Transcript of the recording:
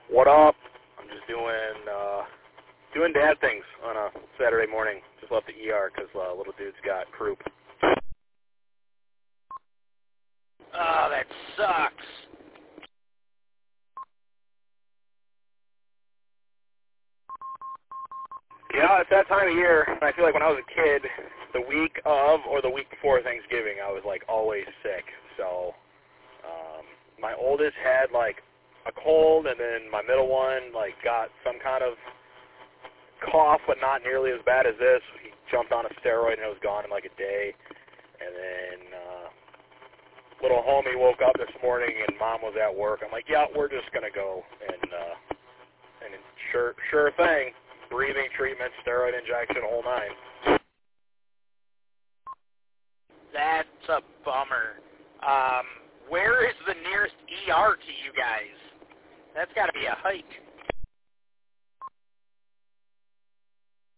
What up? I'm just doing dad things on a Saturday morning. Just left the ER because little dude's got croup. Oh, that sucks. Yeah, it's that time of year. And I feel like when I was a kid, the week of or the week before Thanksgiving, I was like always sick. So my oldest had like a cold, and then my middle one like got some kind of cough, but not nearly as bad as this. He jumped on a steroid and it was gone in like a day. And then little homie woke up this morning and mom was at work. I'm like, yeah, we're just gonna go and sure thing, breathing treatment, steroid injection, whole nine. That's a bummer. Where is the nearest ER to you guys? That's got to be a hike.